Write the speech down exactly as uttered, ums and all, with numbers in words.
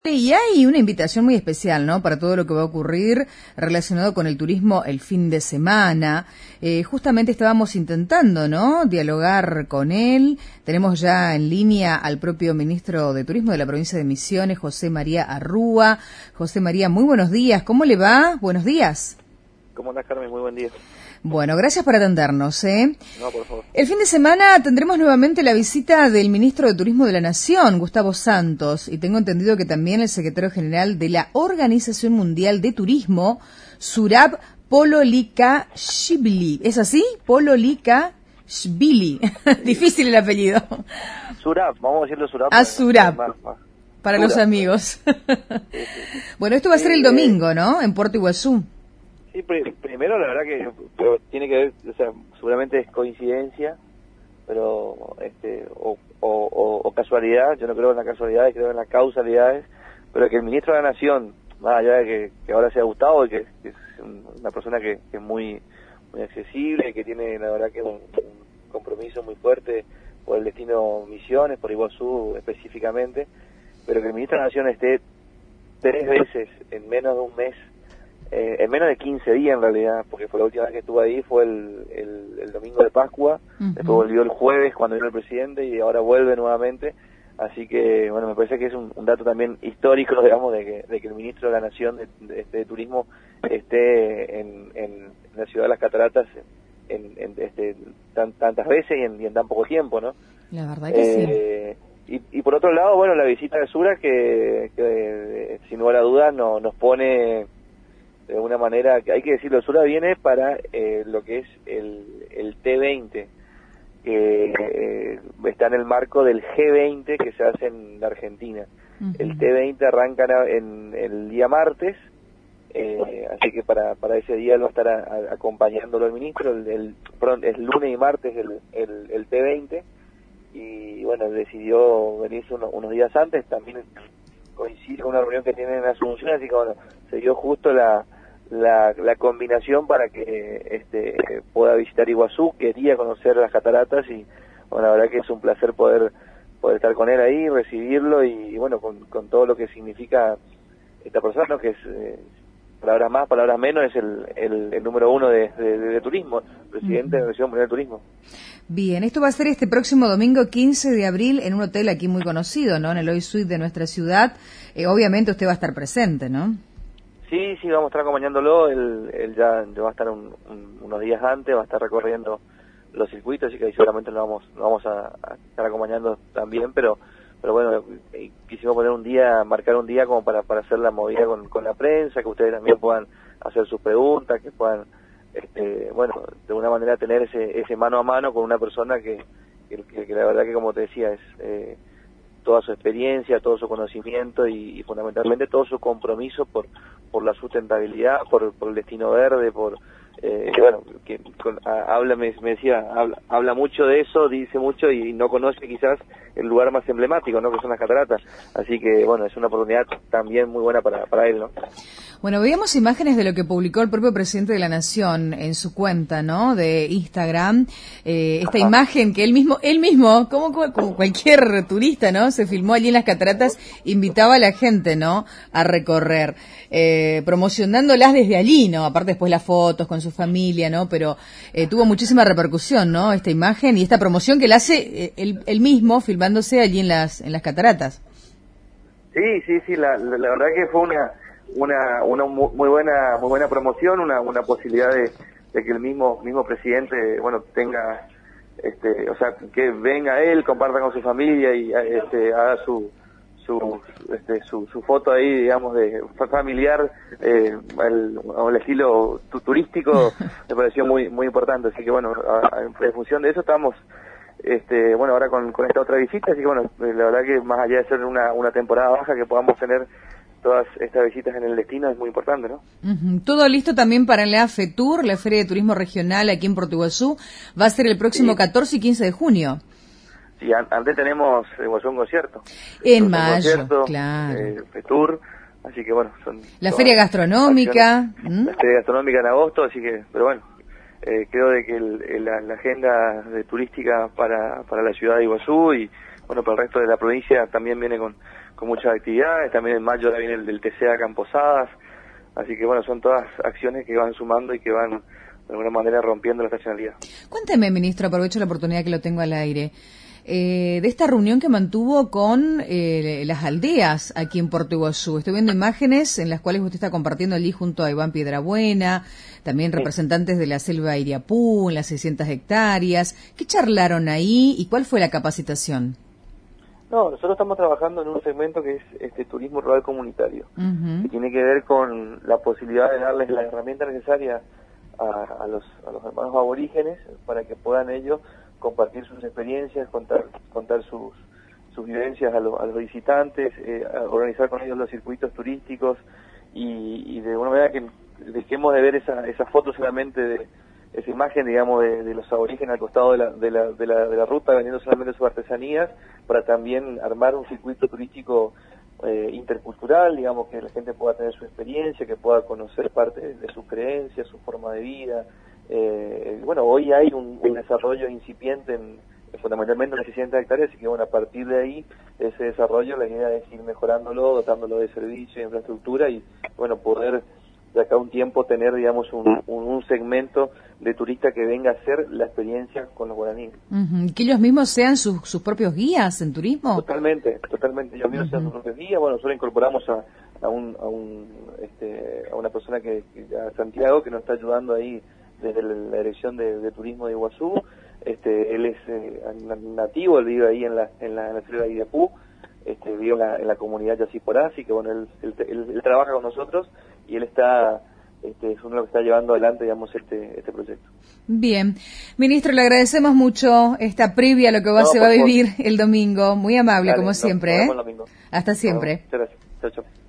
Y hay una invitación muy especial, ¿no?, para todo lo que va a ocurrir relacionado con el turismo el fin de semana. Eh, justamente estábamos intentando, ¿no?, dialogar con él. Tenemos ya en línea al propio ministro de Turismo de la provincia de Misiones, José María Arrúa. José María, muy buenos días. ¿Cómo le va? Buenos días. ¿Cómo andás, Carmen? Muy buen día. Bueno, gracias por atendernos, ¿eh? No, por favor. El fin de semana tendremos nuevamente la visita del ministro de Turismo de la Nación, Gustavo Santos, y tengo entendido que también el secretario general de la Organización Mundial de Turismo, Zurab Pololikashvili. ¿Es así? Pololikashvili. Difícil el apellido. Zurab, vamos a decirlo Zurab. Ah, Zurab. Para Zurab. los amigos. Bueno, esto va a ser el domingo, ¿no?, en Puerto Iguazú. Sí, pr primero la verdad que pero tiene que ver, o sea, seguramente es coincidencia, pero este o, o, o, o casualidad. Yo no creo en las casualidades, creo en las causalidades, pero que el ministro de la Nación, más allá de que, que ahora sea Gustavo, y que, que es una persona que, que es muy muy accesible, que tiene la verdad que un, un compromiso muy fuerte por el destino Misiones, por Iguazú específicamente, pero que el ministro de la Nación esté tres veces en menos de un mes, Eh, en menos de quince días en realidad, porque fue la última vez que estuve ahí, fue el, el, el domingo de Pascua, uh-huh. Después volvió el jueves cuando vino el presidente y ahora vuelve nuevamente, así que bueno, me parece que es un, un dato también histórico, digamos, de que, de que el ministro de la Nación de, de, de Turismo esté en, en la ciudad de las Cataratas en, en este, tan, tantas veces y en, y en tan poco tiempo, ¿no? La verdad que eh, sí. Y, y por otro lado, bueno, la visita de Zurab que, que sin lugar a dudas no, nos pone de una manera, que hay que decirlo, Zurab viene para eh, lo que es el, el T veinte, que eh, está en el marco del G veinte que se hace en la Argentina. Uh-huh. El T veinte arranca en, en el día martes, eh, así que para, para ese día él va a estar a, a, acompañándolo el ministro, el, el, perdón, es lunes y martes el, el, el T veinte, y bueno, decidió venirse uno, unos días antes, también coincide con una reunión que tienen en Asunción, así que bueno, se dio justo la La, la combinación para que este pueda visitar Iguazú, quería conocer las cataratas y bueno, la verdad que es un placer poder poder estar con él ahí, recibirlo y, y bueno, con, con todo lo que significa esta persona, ¿no?, que es, eh, palabras más, palabras menos, es el, el, el número uno de, de, de turismo, presidente uh-huh. de la Organización Mundial de Turismo. Bien, esto va a ser este próximo domingo quince de abril en un hotel aquí muy conocido, ¿no?, en el Oy Suite de nuestra ciudad. Eh, obviamente usted va a estar presente, ¿no? Sí, sí, vamos a estar acompañándolo, él, él ya, ya va a estar un, un, unos días antes, va a estar recorriendo los circuitos, así que ahí seguramente lo vamos, lo vamos a, a estar acompañando también, pero pero bueno, quisimos poner un día, marcar un día como para, para hacer la movida con, con la prensa, que ustedes también puedan hacer sus preguntas, que puedan, este, bueno, de alguna manera tener ese, ese mano a mano con una persona que, que, que la verdad que, como te decía, es... Eh, toda su experiencia, todo su conocimiento y, y fundamentalmente todo su compromiso por por la sustentabilidad, por, por el destino verde, por eh, bueno, que con, a, habla me, me decía, habla, habla mucho de eso, dice mucho y no conoce quizás el lugar más emblemático, ¿no?, que son las cataratas, así que bueno, es una oportunidad también muy buena para, para él, ¿no? Bueno, veíamos imágenes de lo que publicó el propio presidente de la Nación en su cuenta, ¿no?, de Instagram, eh, esta Ajá. imagen que él mismo, él mismo, como, como cualquier turista, ¿no?, se filmó allí en las cataratas, invitaba a la gente, ¿no?, a recorrer, eh, promocionándolas desde allí, ¿no?, aparte después las fotos con su familia, ¿no?, pero eh, tuvo muchísima repercusión, ¿no?, esta imagen y esta promoción que él hace eh, él, él mismo filmándose allí en las en las cataratas. Sí, sí, sí, la, la, la verdad que fue una una una muy buena muy buena promoción, una una posibilidad de, de que el mismo mismo presidente, bueno, tenga este, o sea, que venga él, comparta con su familia y este haga su su este su, su foto ahí, digamos, de familiar, eh, al, al estilo turístico, me pareció muy muy importante, así que bueno, a, a, en función de eso estamos este bueno ahora con, con esta otra visita, así que bueno, la verdad que más allá de ser una una temporada baja, que podamos tener todas estas visitas en el destino es muy importante, ¿no? Uh-huh. Todo listo también para la FETUR, la Feria de Turismo Regional aquí en Puerto Iguazú, va a ser el próximo sí. catorce y quince de junio. Sí, an antes tenemos Iguazú un concierto. En un mayo, concierto, claro. Eh, FETUR, así que bueno, son... La Feria Gastronómica. ¿Mm? La Feria Gastronómica en agosto, así que, pero bueno, eh, creo de que el, el, la, la agenda de turística para, para la ciudad de Iguazú y bueno, para el resto de la provincia también viene con con muchas actividades. También en mayo viene el del T C A Camposadas. Así que bueno, son todas acciones que van sumando y que van de alguna manera rompiendo la estacionalidad. Cuénteme, ministro, aprovecho la oportunidad que lo tengo al aire, eh, de esta reunión que mantuvo con eh, las aldeas aquí en Puerto Iguazú. Estoy viendo imágenes en las cuales usted está compartiendo allí junto a Iván Piedrabuena, también representantes de la selva Iriapú, en las seiscientas hectáreas. ¿Qué charlaron ahí y cuál fue la capacitación? No, nosotros estamos trabajando en un segmento que es este turismo rural comunitario, uh-huh. que tiene que ver con la posibilidad de darles la herramienta necesaria a, a, los, a los hermanos aborígenes para que puedan ellos compartir sus experiencias, contar contar sus, sus vivencias a, lo, a los visitantes, eh, a organizar con ellos los circuitos turísticos y, y de una manera que dejemos de ver esa, esa foto solamente de esa imagen, digamos, de, de los aborígenes al costado de la, de, la, de, la, de la ruta vendiendo solamente sus artesanías, para también armar un circuito turístico eh, intercultural, digamos, que la gente pueda tener su experiencia, que pueda conocer parte de, de sus creencias, su forma de vida. Eh, bueno, hoy hay un, un desarrollo incipiente en, fundamentalmente en las seiscientas hectáreas, así que bueno, a partir de ahí, ese desarrollo, la idea es ir mejorándolo, dotándolo de servicios, de infraestructura y bueno, poder de acá a un tiempo tener, digamos, un, un, un segmento de turista que venga a hacer la experiencia con los guaraníes. Uh-huh. ¿Que ellos mismos sean sus, sus propios guías en turismo? Totalmente, totalmente. Ellos mismos uh-huh. sean sus propios guías. Bueno, nosotros incorporamos a, a, un, a, un, este, a una persona que, que a Santiago, que nos está ayudando ahí desde la Dirección de, de Turismo de Iguazú. Este, él es eh, nativo, él vive ahí en la, en la, en la ciudad de Iriapú. Este, vive en la, en la comunidad Yacyporá, así que bueno, él, él, él, él trabaja con nosotros y él está, este, es uno de los que está llevando adelante, digamos, este, este proyecto. Bien. Ministro, le agradecemos mucho esta previa a lo que va, no, se va a vivir el domingo. Muy amable, Dale, como siempre. No, ¿eh? Hasta siempre. Bueno, muchas gracias. Chao, chao.